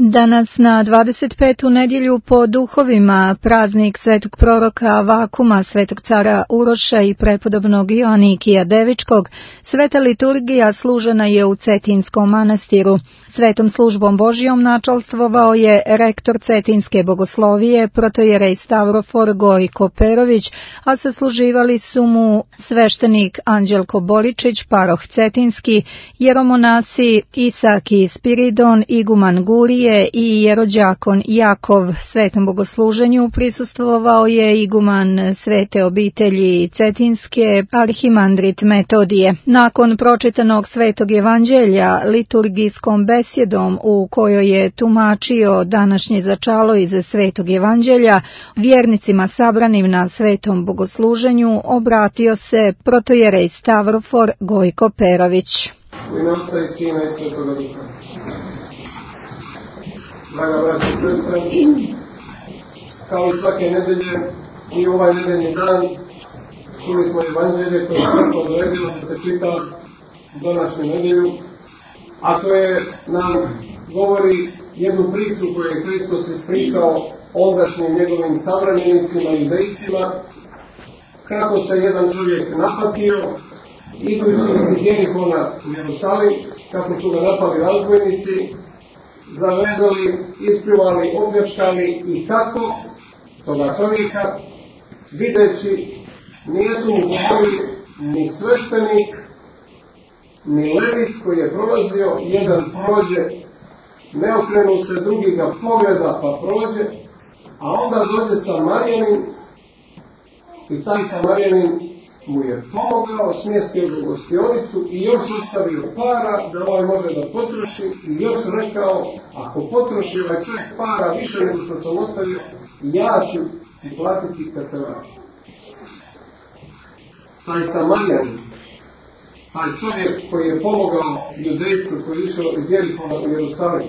Danas na 25. nedjelju po duhovima praznik svetog proroka Vakuma, svetog cara Uroša i prepodobnog Joanikija Devičkog, sveta liturgija služena je u Cetinskom manastiru. Svetom službom Božijom načalstvovao je rektor Cetinske bogoslovije, protojerej Stavrofor Gojko Perović, a sasluživali su mu sveštenik Anđelko Boričić, paroh Cetinski, jeromonasi Isaki Spiridon, iguman Gurije i jerođakon Jakov. Svetom bogosluženju prisustvovao je iguman Svete obitelji Cetinske, arhimandrit Metodije. Nakon pročitanog Svetog evanđelja liturgijskom besjedom u kojoj je tumačio današnje začalo iz Svetog evanđelja, vjernicima sabranim na svetom bogosluženju obratio se protojerej Stavrofor Gojko Perović. U ime Otca i Sina i Svetoga Duha. Draga braća i sestre, kao i svake nedelje i ovaj nedeljni dan čuli smo evanđelje koje je tako odredilo da se čita današnju nedelju, a koje nam govori jednu priču koju je Hristos ispričao ondašnjim njegovim savremenicima i judejcima, kako se jedan čovjek napatio idući iz Jerihona u Jerusalim, kako su ga napali razbojnici, zavezali, ispljuvali, opljačkali i kako toga čovjeka, videći, nisu mu pomogli ni sveštenik, ni levit koji je prolazio, jedan prođe, ne okrenu se, drugi ga pogleda pa prođe, a onda dođe Samarijanin i taj Samarijanin mu je pomogao, smjestio ga u gostionicu i još ostavio para da ovaj može da potroši i još rekao, ako potroši ovaj čovjek para više nego što sam ostavio, ja ću ti platiti kad se vrati. Taj Samarijanin, taj čovjek koji je pomogao judejcu koji je išao iz Jerihona u Jerusalim,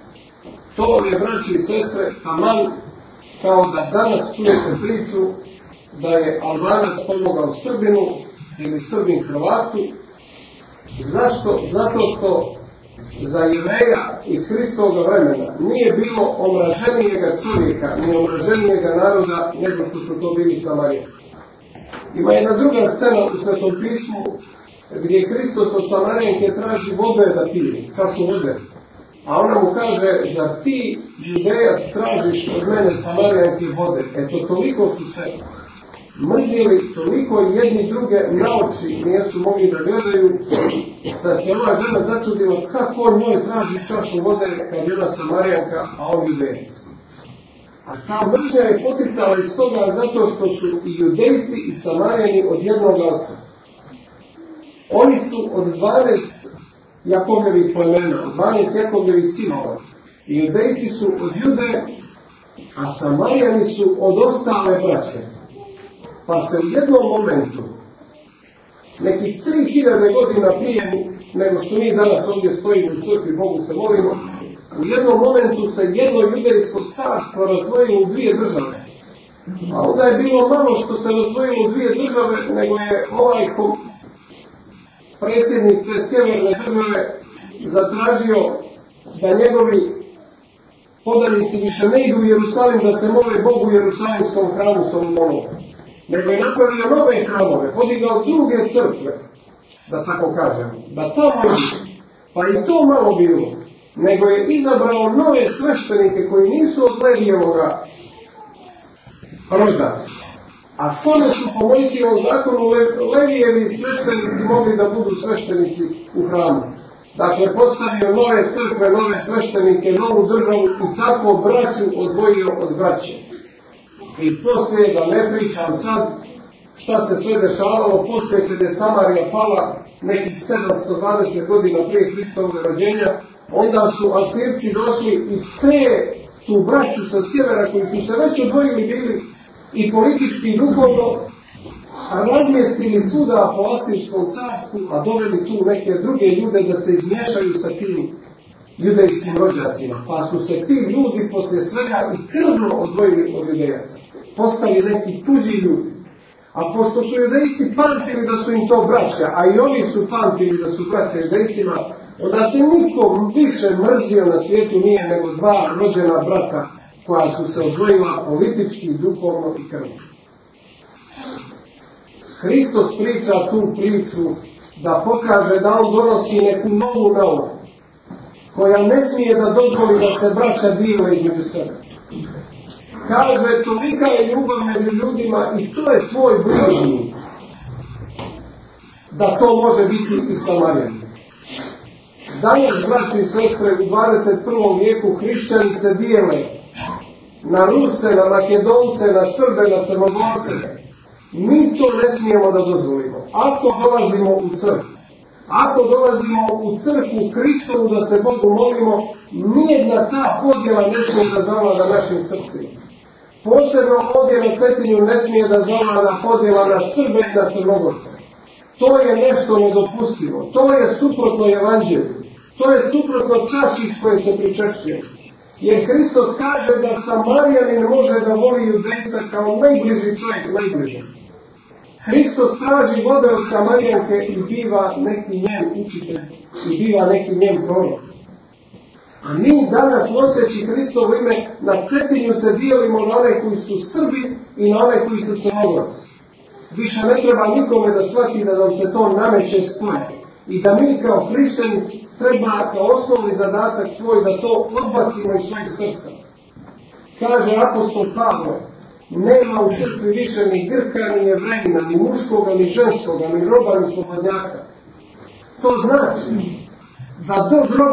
to je, braći i sestre, taman kao da danas čujete priču da je Albanac pomogao Srbinu ili Srbin Hrvatu. Zašto? Zato što za Jevreja iz Hristovog vremena nije bilo omraženijega čovjeka, ni omraženijega naroda nego što su to bili Samarijani. Ima jedna druga scena u Svetom pismu gdje Hristos od Samarijanke traži vode da pije, čašu vode. A ona mu kaže, zar ti Judejac tražiš od mene Samarijanke vode? Eto, toliko su se mrzili, toliko jedni druge na oči nisu mogli da gledaju, da se ova žena začudila kako on njoj traži čašu vode kad je ona Samarijanka, a on Judejac. A ta mržnja je poticala iz toga zato što su i Judejci i Samarijani od jednog oca. Oni su od 12 Jakovljevih plemena, od 12 Jakovljevih sinova. I Judejci su od Jude, a Samarijani su od ostale braće. Pa se u jednom momentu, nekih 3000 godina prije nego što mi danas ovdje stojimo u crkvi, Bogu se molimo, u jednom momentu se jedno judejsko carstvo razdvojilo u dvije države. A onda je bilo malo što se razdvojilo u dvije države, nego je ovaj predsjednik te sjeverne države zatražio da njegovi podanici više ne idu u Jerusalim da se mole Bogu u Jerusalimskom hramu Solomonovom, nego je napravio nove hramove, podigao druge crkve, da tako kažem, da tamo idu. Pa i to malo bilo, nego je izabrao nove sveštenike koji nisu od Levijevoga roda. A samo su po Mojsijevom zakonu Levijevi sveštenici mogli da budu sveštenici u hramu. Dakle, postavio nove crkve, nove sveštenike, novu državu i tako braću odvojio od braće. I poslije, da ne pričam sad šta se sve dešavalo, poslije kada je Samarija pala nekih 720 godina prije Hristovog rođenja, onda su Asirci došli i te tu braću sa sjevera koji su se već odvojili bili i politički i duhovno, razmjestili svuda po Asirskom carstvu, a doveli tu neke druge ljude da se izmiješaju sa tim judejskim rođacima. Pa su se ti ljudi poslije svega i krvno odvojili od Judejaca. Postali neki tuđi ljudi. A pošto su Judejci pamtili da su im to braća, a i oni su pamtili da su braća Judejcima, onda se nikom više mrzio na svijetu nije nego dva rođena brata koja su se odvojila politički, duhovno i krvno. Hristos priča tu priču da pokaže da on donosi neku novu nauku koja ne smije da dozvoli da se braća dijele između sebe. Kaže, tolika je ljubav među ljudima i to je tvoj bližnji, da to može biti i sa Marijanom. Danas, braći i sestre, u 21. vijeku hrišćani se dijele na Ruse, na Makedonce, na Srbe, na Crnogorce. Mi to ne smijemo da dozvolimo. Ako dolazimo u crkvu, ako dolazimo u crkvu Hristovu da se Bogu molimo, nijedna ta podjela ne smije da zavlada našim srcima. Posebno ovdje na Cetinju ne smije da zavlada podjela na Srbe i na Crnogorce. To je nešto nedopustivo. To je suprotno evanđelju. To je suprotno čaši s koje se pričešćuje. Jer Hristos kaže da Samarijanin može da voli Judejca kao najbliži čovjek, najbliži. Hristos traži vode od Samarijanke i biva neki njen učitelj i biva neki njen prorok. A mi danas noseći Hristovo ime na Cetinju se dijelimo na one koji su Srbi i na one koji su Crnogorci. Više ne treba nikome da shvati da nam se to nameće spolje. I da mi kao hrišćani treba kao osnovni zadatak svoj da to odbacimo iz svojeg srca. Kaže apostol Pavle, nema u crkvi više ni Grka, ni Jevrejina, ni muškoga, ni ženskoga, ni roba, ni slobodnjaka. To znači da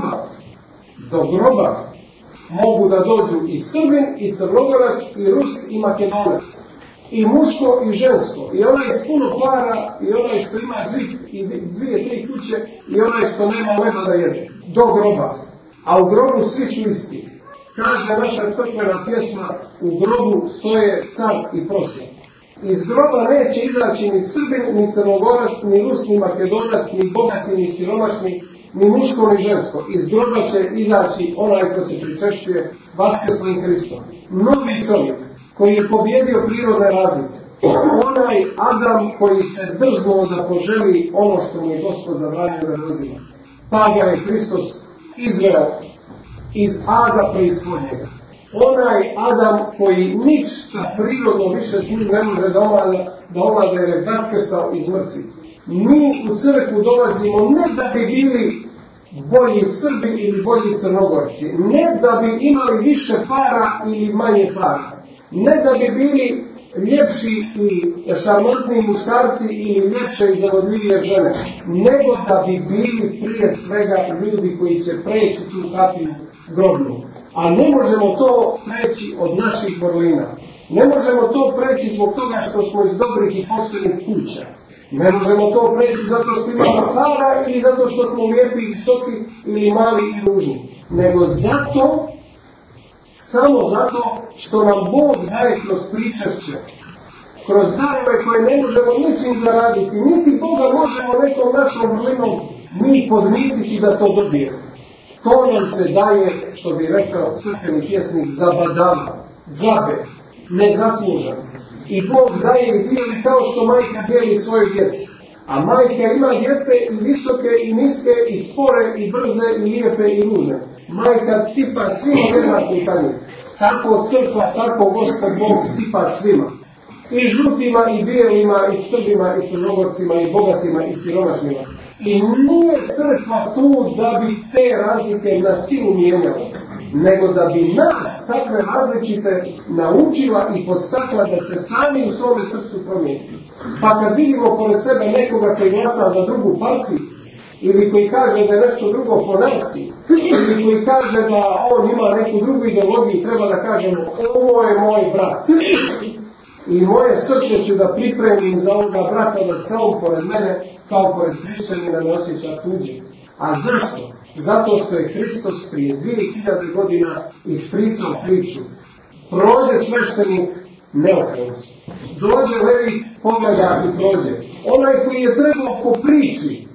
do groba mogu da dođu i Srbin, i Crnogorac, i Rus, i Makedonac. I muško, i žensko. I onaj s puno para, i onaj što ima džip, i 2-3 kuće, i onaj što nema leba da jede. Do groba. A u grobu svi su isti. Kaže naša crkvena pjesma, u grobu stoje car i prosjak. Iz groba neće izaći ni Srbin, ni Crnogorac, ni Rus, ni Makedonac, ni bogati, ni siromašni, ni muško, ni žensko. Iz groba će izaći onaj ko se pričešćuje vaskrslim Hristom. Novi čovjek koji je pobjedio prirodne razlike. Onaj Adam koji se drznuo da poželi ono što mu je Gospod zabranio da uzima. Pa ga je Hristos izveo iz ada preishodnjega. Onaj Adam koji ništa prirodno više s njim ne može da ovlada jer je vaskrsao iz mrtvih. Mi u crkvu dolazimo ne da bi bili bolji Srbi ili bolji Crnogorci, ne da bi imali više para ili manje para, ne da bi bili ljepši i šarmantniji muškarci ili ljepše i zavodljivije žene, nego da bi bili prije svega ljudi koji će preći tu kapiju grobnu. A ne možemo to preći od naših vrlina. Ne možemo to preći zbog toga što smo iz dobrih i poštenih kuća. Ne možemo to preći zato što imamo para ili zato što smo lijepi i visoki ili mali i ružni. Nego zato, samo zato što nam Bog daje kroz pričešće, kroz darove koje ne možemo ničim zaraditi, niti Boga možemo nekom našom vrlinom mi podmititi da to dobijemo. To nam se daje, što bi rekao crkveni pjesnik, zabadava, džabe, nezasluženo. I Bog daje i dijeli kao što majka dijeli svoje djece. A majka ima djece i visoke i niske i spore i brze i lijepe i ružne. Majka sipa svima jednaku tanju. Tako crkva, tako Gospod Bog sipa svima. I žutima i bijelima i Srbima i Crnogorcima i bogatima i siromašnima. I nije crkva tu da bi te razlike na silu mijenjala, nego da bi nas takve različite naučila i podstakla da se sami u svome srcu promijenimo. Pa kad vidimo pored sebe nekoga koji glasa za drugu partiju, ili koji kaže da je nešto drugo po naciji, ili koji kaže da on ima neku drugu ideologiju, treba da kažemo, ovo je moj brat. I moje srce ću da pripremim za ovoga brata da se on pored mene, kao pored hrišćanina, ne osjeća tuđi. A zašto? Zato što je Hristos prije 2000 godina ispričao priču. Prođe sveštenik neokrenuti. Dođe Levit, pogleda i prođe. Onaj koji je trebao po priči,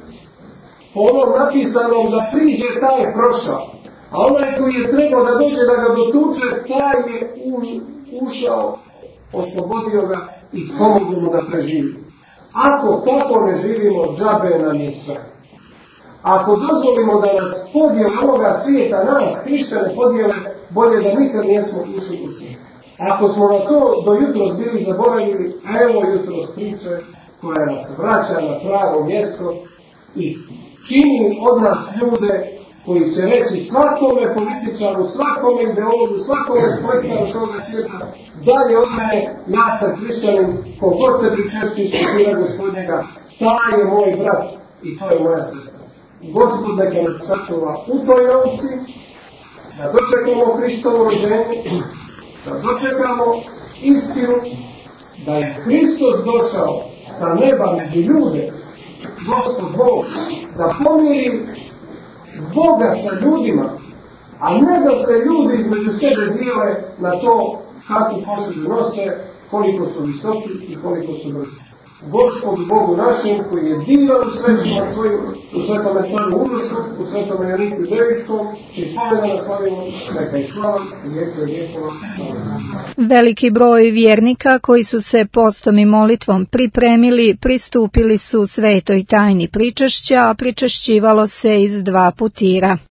po onom napisanom da priđe, taj je prošao. A onaj koji je trebao da dođe da ga dotuče, taj je ušao, oslobodio ga i pomogu mu da preživi. Ako tako ne živimo, džabe nam je sve. Ako dozvolimo da nas podijele ovoga svijeta, nas, hrišćane, podijele, bolje da nikad nismo ušli u svijet. Ako smo na to do jutros bili zaboravili, evo jutros priče koja nas vraća na pravo mjesto i čini od nas ljude koji će reći svakome političaru, svakome ideologu, svakome spletkaru ovoga svijeta, dalje od mene, ja sam hrišćanin, kogod se pričešći svira Gospodnjega, taj je moj brat i to je moja sestra. Gospod neka nas sačuva u toj nauci, da dočekamo Hristovo rođenje, da dočekamo istinu, da je Hristos došao sa neba među ljude, Gospod Bog, da pomiri Boga sa ljudima, a ne da se ljudi između sebe dijele na to kakvu košulju nose, koliko su visoki i koliko su brzi. Gospod Bogu našem, koji je divan u svetima svojim, u svetome caru Urošu, u svetome Janiku Devičkom, čiji spomena slavimo, neka i slava, lijeko i lijekova. Veliki broj vjernika koji su se postom i molitvom pripremili, pristupili su svetoj tajni pričešća, a pričešćivalo se iz 2 putira.